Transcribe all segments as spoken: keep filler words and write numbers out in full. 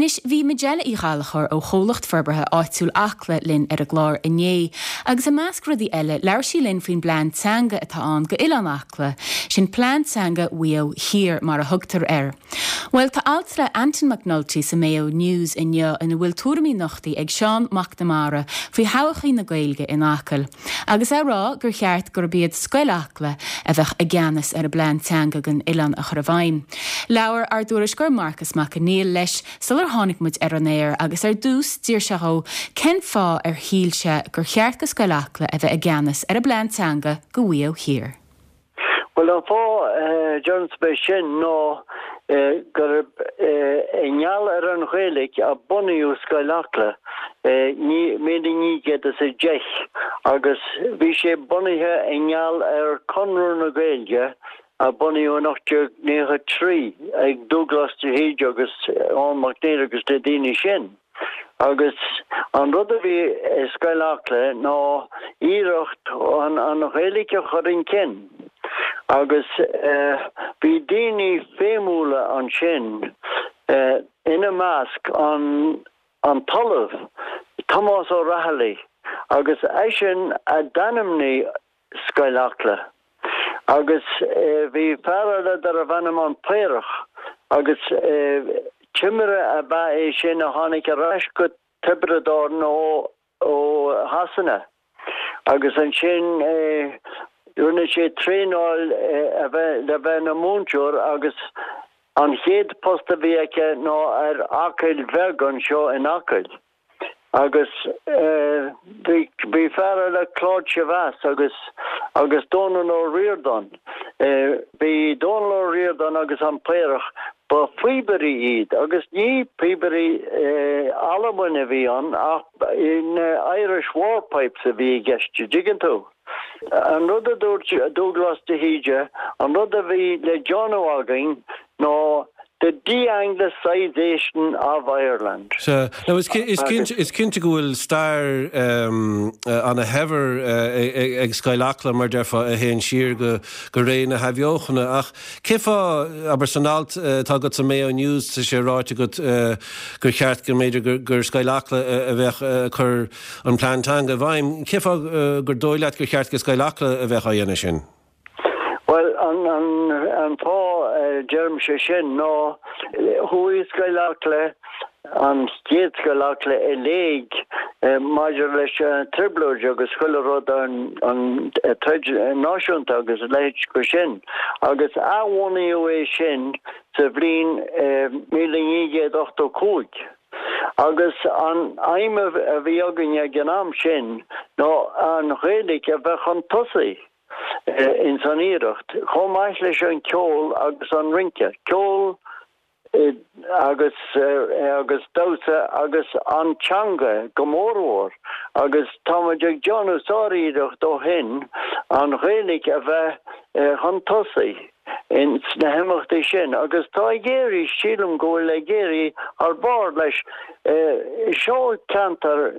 Inis bhí Magella í ghallachar ó cholacht forbartha áitiúil acla linn ar a glár inné, agus a measc rudí eile leir sí linn faoin blean teanga atá an go ilan acla, sin plean teanga wío hir mar a thugtar air. Well, tá altra Anton McNulty sa Mayo News in neo in bhfuil túramí nachtaí ag Sean McNamara faoi hawachaí na Gaeilge in Achill. Agus é rá gur cheart gur bíad scoil acla a bheith a gceannas ar a blean teanga gan ilan a chur a bhaim. Leabhar ar dúras gur Marcus McAneil leis sular tháinig muid ar an éir agus ar dús dír se ho cén fá ar hílse gur cheart go scoil acla a bheith a gceannas ar a blean teanga go bhuío hir. Well, an fá John Spé sin nó gur eall ar an Ghaeilge a bunaíú scoil acla ní méidir ní gad as a deich agus bhí sé bunaithe eall ar conradh na Gaeilge a bunaíú nachtear nécha trí ag Douglas de Héide agus an McNair agus de daoine sin. Agus an rud a bhí scoil acla ná íireacht an an Ghaeilge chuireann cin. Agus bhí daoine fémúla an sin ina measc an an talamh Tomás Ó Rahalaí agus é sin a danamnaí scoil acla. Agus bhí fearrada ar a bhanam an péireach agus timire a ba é sin a tháinig a rais go tibredár nó ó hasanna. Agus an sin Dúna sé tréáil a bheith le bheith na múnteúr agus an chéad posta bhíice nó ar Achill bhegan seo in Achill. Agus bhí fearr le Claude Chevas agus agus Donal Ó Riordan. Bhí Donal Ó Riordan agus an péireach ba Fíberí iad agus ní Fíberí alabhaine bhí an ach in Irish War Pipes a bhí gceiste diggin tú. An rud a dúirt Douglas de Héide, an rud a bhí le John O'Agin, nó the de-Anglicisation of Ireland. So, now is cinnte go bhfuil stair um, uh, an a hever uh, ag scoil acla mar defa a héan siar go go réna haibheochanna ach cifa aber sanalt uh, tá go sa Mayo News sa sé ráite go uh, gur cheart gur méidir gur, gur scoil acla a bheith uh, chur an plantanga bhaim cifa uh, gur dóileat gur cheart go scoil acla a bheith a dhéana sin. Well, an an an fá germ sé sin nó hui scoil acla an céad scoil acla i léig maidir leis tribleoid agus chuileród an an náisiúnta agus leid go sin agus áhhainaíú é sin sa bhliain míle nígéad ochtó cúig. Agus an aimime a bhí aganne gnám sin nó an Ghaeilge a bheith an tosaí. In san íireacht, chum eis leis an ceol agus an rince. Ceol agus agus dása agus an teanga go mórmhór agus táid ag John O'Sáir íireacht ó hin an Ghaeilge a bheith an tosaí in sna himachtaí sin. Agus tá géirí sílam go bhfuil le géirí ar bord leis seo cantar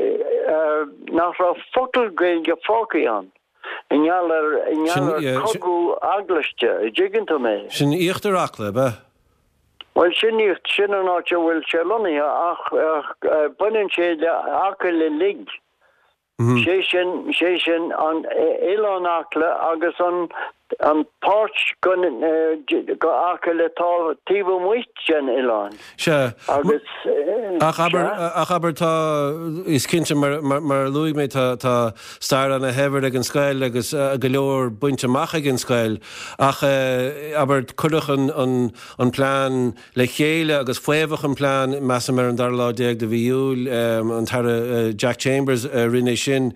nach ra focail Gaeilge fácaí an. Inall ar inall ar codú aglaiste, jiggin to me. Sin íochtar acla, ba? Well, sin íocht sin an áte bhfuil sé lonnaí ach bunin sé Achill le lig. Sé sin sé sin an éileán acla agus an an páirt gon go Achill le tá tíomh muist sin éileán. Se agus ach aber ach aber tá is cinnte mar mar luigh mé tá tá stair an a hever ag an scoil agus go leor buinte amach ag an scoil ach aber chuireach an an an plán le chéile agus fuamhach an plán measa mar an darlá déag de bhíúil an tar Jack Chambers rinne sin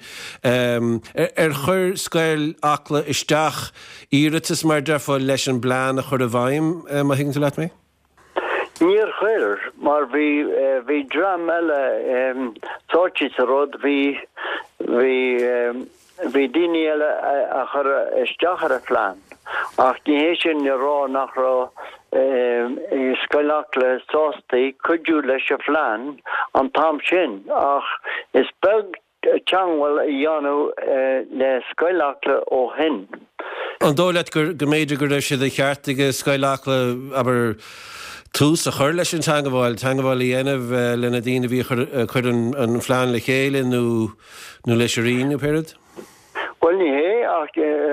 ar chur scoil acla isteach íiritas mar defa leis an blean a chur a bhaim má higann tú leat mé? Níor chuir, mar bhí bhí dram eile táirtí sa rud bhí bhí bhí daoine eile a chur isteach ar a phlean ach ní hé sin rá nach rá scoil acla sástaí cuidiú leis a phlean an tam sin ach is beg teanghfuil i dhéanú le scoil acla ó hin. An dóilead gur go méidir gur leis siad a cheart ige scoil acla aber Tús a chuir leis an teangabháil, teangabháil í dhéanamh lena dtíana bhí chur an phlean le chéile nó leis a rion péad? Well ní hé ach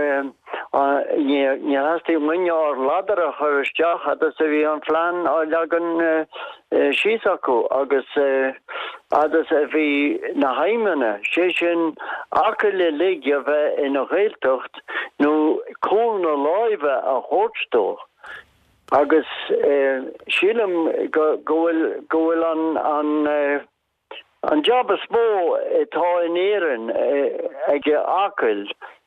ní hasí muine ar ladar a chur isteach a sa bhí an phlean á legan síos acu agus agus a bhí na haimene sé sin acu le ligge a bheith ina réiltocht nó cúl na láimhe a chóirtó. Agus sílam gohfuil an an an job is mó atá in éireann ag acaill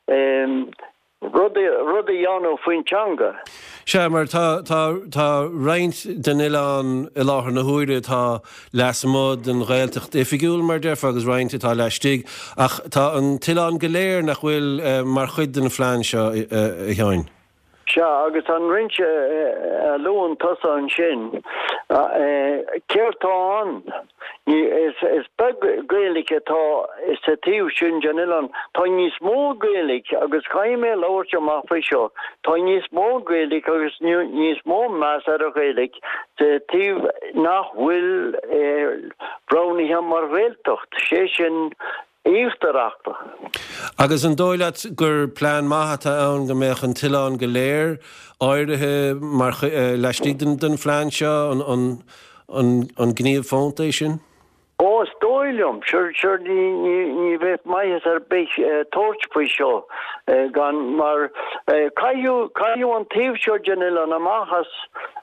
rud a dhéanamh faoin teanga. Se mar tá roinnt den Oileán i láthair na huaire tá leasmód an Ghaeltacht oifigiúil mar dearfa agus roinnt tá leistigh ach tá an Oileán go léir nach bhfuil mar chuid den phlean seo i teáin. Se agus an rinse luúan tosa an sin ceirtá an is beg gaeilge tá is sa tíú sin Jan Oileán tá níos mó gaeilge agus caiimé labhairt amach faoi seo tá níos mó gaeilge agus níos mó meas ar a gaeilge sa tíú nach bhfuil brownaithe mar réaltacht sé sin íochtarachta. Agus an dóileat gur plán maithe ann go mbeadh an Oileán go léir áirithe mar leistigh den phlean seo an gníomh fónta sin? Ó stóilm, sure ní bheith maithas ar bích tóirt faoi seo gan mar caiú an taobh seo Jan Oileán amach as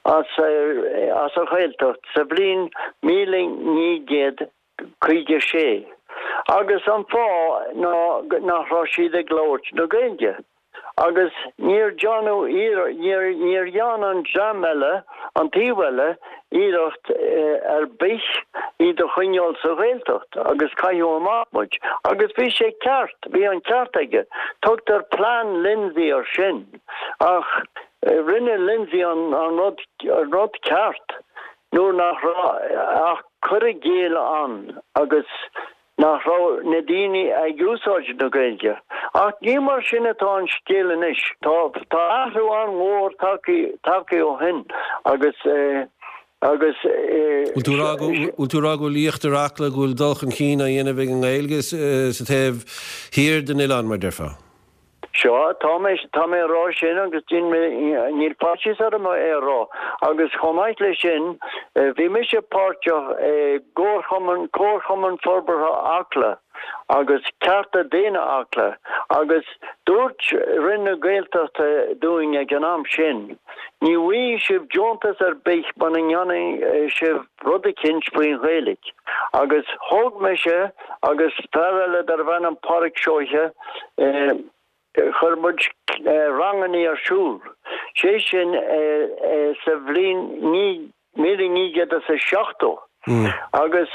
a Ghaeltacht sa bhliain míle ní gcéad chuige sé. Agus an fá nach rá siad ag labhairt na Gaeilge. Agus níor Johnú níor Jan an jam eile an tíomh eile íirecht ar bích iad a chuineáil sa Ghaeltacht agus caiú amach muid. Agus bhí sé ceart, bhí an ceart aige. Tugtar plán Lindsay ar sin. Ach rinne Lindsay an rud ceart. Nuair nach rá ach chur a géal an agus nach rá na daoine ag úsáid na Gaeilge. Ach ní mar sin atá an scéalan is. Tá athú an mór tacaí ó hin agus agus Bhfuil tú rá go líochtar acla gúil dulchan cína dhéanamh an Gaeilge sa taobh hir den Oileán mar dearfa? Seo tá mé rá sin agus níl páis ar é rá agus chomáid lei sin bhí me sé páirteach cóirchaman forbartha acla agus cearta déine acla agus dúirt rinne Gaeltachta dúing ag an am sin. Ní bhí sibh deontas ar bích ban an gceannaigh sibh rud a cinint faoin Ghaeilge. Agus thug me sé agus fearr ar bhain an páric seoithe churmuid ranganí arsúl. Sé sin sa bhliain míle ní gcéad a sa seachtó. Agus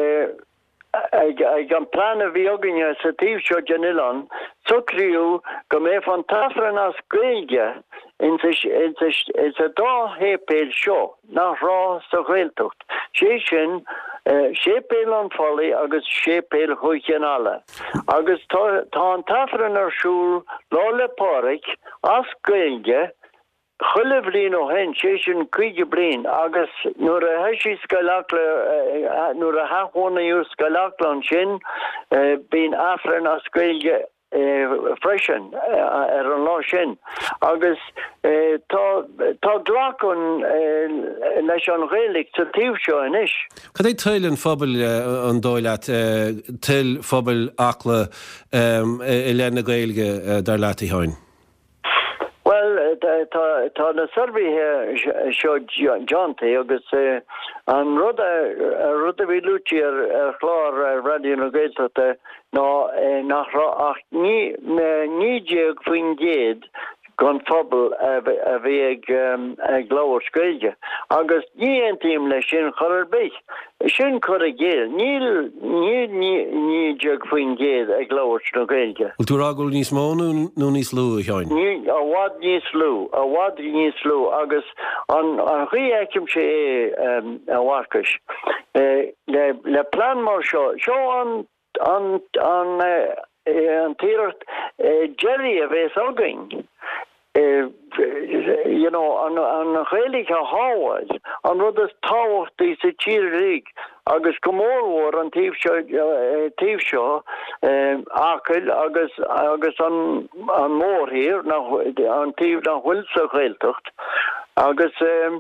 ag an plán a bhí aganne sa tíomh seo Jan Oileán sucríú go mé fan tafran as Gaeilge in sa dá hépéil seo nach rá sa Ghaeltacht. Sé sin sépéil an folaí agus sépéil chuigheanala. Agus tá an tafran arsúl lá le páric as Gaeilge chuile bhliain ó hen sé sin cuige bliain agus nuair a heisí scailachla nuair a hathónaíú scailachla an sin bíonn afran as Gaeilge freisin ar an lá sin. Agus tá ghlachan leis an Ghaeilge sa tíomh seo inis. Cad é tuileann phobal an dóileat tuil phobal acla i lean na Gaeilge dar leat i tháin? Well, tá na survey seo Johnta agus an rud a bhí lúti ar chlár radio na Gaeltachta ná nach rá ach ní déag faoin géad gan phobal a bhí ag labhairt Gaeilge. Agus ní an tíim le sin chur ar bích. Sin chur a géal. Ní déag faoin géad ag labhairt na Gaeilge. Bhfuil tú rá gúil níos mó nó níos lú a teáin? A bhhad níos lú, a bhhad níos lú agus an chuí eicim sé é a bhharcais. Le plán mar seo, seo an tíreacht Jerry a bheith againn. you know, an an rélig a háid, an rud is táhachtí sa tír rig, agus gomórhór an tíb seo acil agus agus an an mór hir, an tíb na hhuiil sa ghailtocht, agus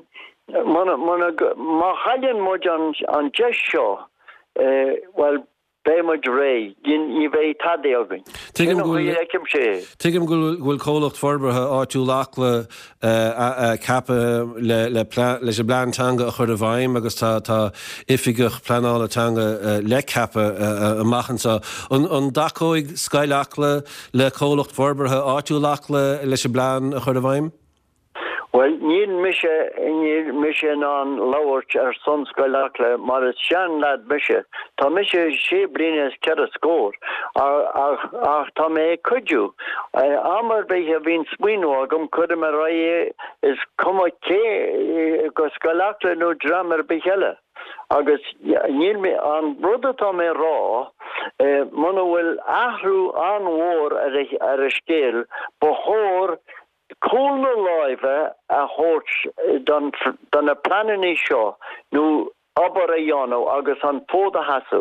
má challan muid an deis seo, well, Béimid ré, gin I bheith tadé agin. Tuigim gúil cólacht forbartha áitiú lachla cappa leis a blantanga a chur a bhaim agus tá ifigach planálatanga le cappa a machansa. An dacóig scailachla le cólacht forbartha áitiú lachla leis a blan a chur a bhaim? Well, níl mise níl mise an láhairt ar son scoilachla mar is sean lad mise. Tá mise sé bliain cead a scór ach tá mé cuidú. Amar bheith a bhín smuoinú agam cuidim a raí is cuma cé go scoilachla nó dramar bheith agus níl mé an rud atá mé rá muna bhfuil athrú an mhór ar a scéal b'chóir Cúlna láimhe a thuirt don a planan seo nó abar a dhéanamh agus an fóda hasú.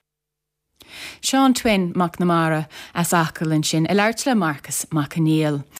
Seán Twin McNamara as acalinn sin i leirt le Marcus Mac Níl.